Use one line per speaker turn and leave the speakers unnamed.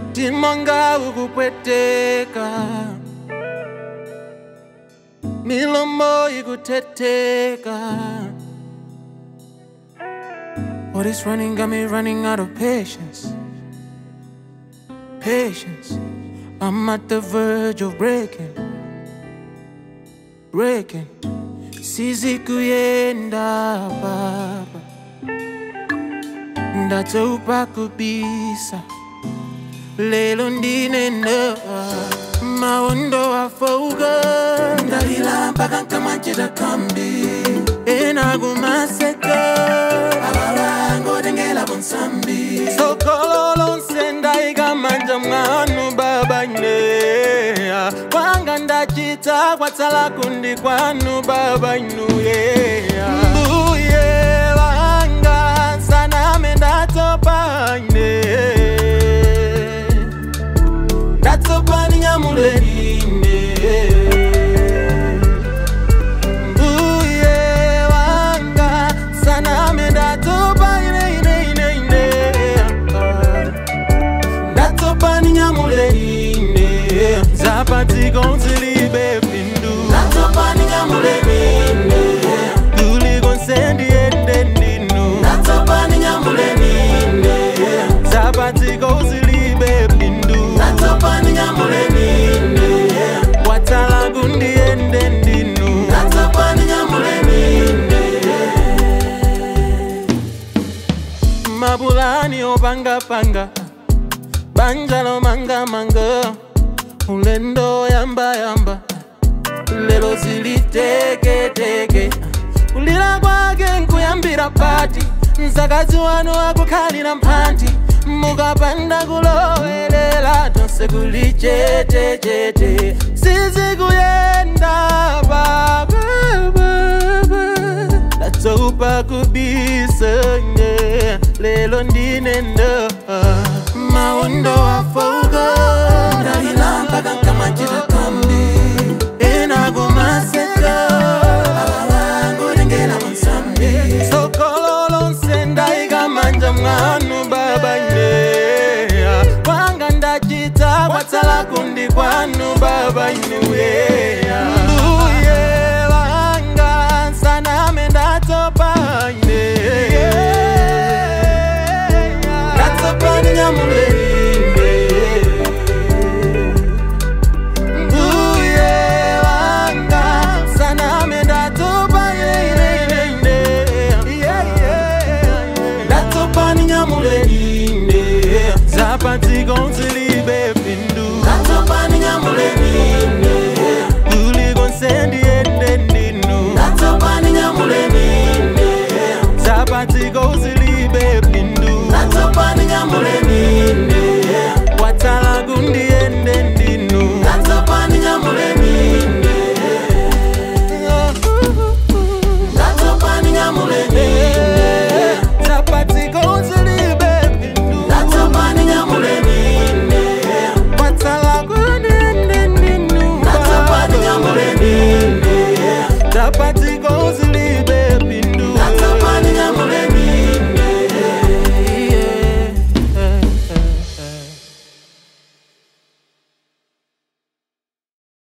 Timanga ukupweteka, milomo ikuteteka. All this running got me running out of patience. Patience, I'm at the verge of breaking. Sizi kuyenda baba, ndatopa kubisa. Lelo ndinenda maondo afoga, ndalila mpaka nkamachita kambi. Enagumaseka abalango dengela bonsambi. Sokolo senda ikamanja mwanu baba ine. Kwanga ndachita kwatala kundi kwanu baba inu mbuye wanga sana mendatopa ine. Ndatopa ni nyamulerine. Mbuye wanga sana mendatopa ine. Ndatopa ni nyamulerine. Zapati gonzilibe pindu. Ndatopa ni nyamulerine. Duli gonsendi endendinu. Ndatopa ni nyamulerine. Zapati gonzilibe pindu. Ndatopa ni nyamulerine. Watala gundi endendinu. Ndatopa ni nyamulerine. Mabulani opanga panga, banjalo manga manga. Ulendo yamba lelo ziliteke. Ulira kwake nkuyambira pati. Mzakazi wano akukalira mpanti. Mukapanda kulowelela tonse kulichete. Sizi kuyenda baba, ndatopa kubisa lelo ndinenda. Maondo afoga, ndalila mpaka nkamachita kambi. Enagumaseka abalango dengela bonsambi. Sokolo senda ikamanja mwanu baba ine. Kwanga ndachita kwatala kundi kwanu baba ine. Mbuye wanga sana mendatopa ine. Ndatopa ni nyamulerine. Mbuye wanga sana mendatopa ine. Ndatopa ni nyamulerine. Zapati gonzilibe pindu. Ndatopa ni nyamulerine. Duli gonsendi endendinu. Ndatopa ni nyamulerine. Zapati gonzilibe pindu. Ndatopa ni nyamulerine. Watala gundi endendinu. Ndatopa ni nyamulerine. Ndatopa ni nyamulerine. Zapati gonzilibe pindu. Ndatopa ni nyamulerine. Watala gundi endendinu. Ndatopa ni nyamulerine. Zapati